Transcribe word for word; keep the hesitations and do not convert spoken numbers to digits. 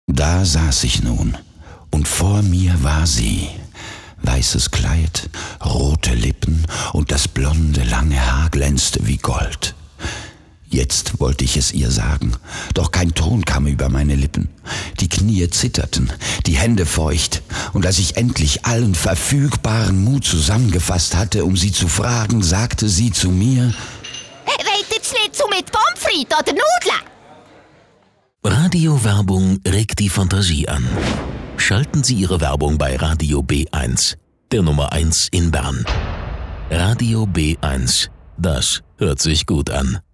Da saß ich nun, und vor mir war sie. Weißes Kleid, rote Lippen und das blonde, lange Haar glänzte wie Gold. Jetzt wollte ich es ihr sagen, doch kein Ton kam über meine Lippen. Die Knie zitterten, die Hände feucht, und als ich endlich allen verfügbaren Mut zusammengefasst hatte, um sie zu fragen, sagte sie zu mir: Wollt ihr Schnitzel mit Pommes frites oder Nudeln? Radiowerbung regt die Fantasie an. Schalten Sie Ihre Werbung bei Radio B eins, der Nummer eins in Bern. Radio B eins, das hört sich gut an.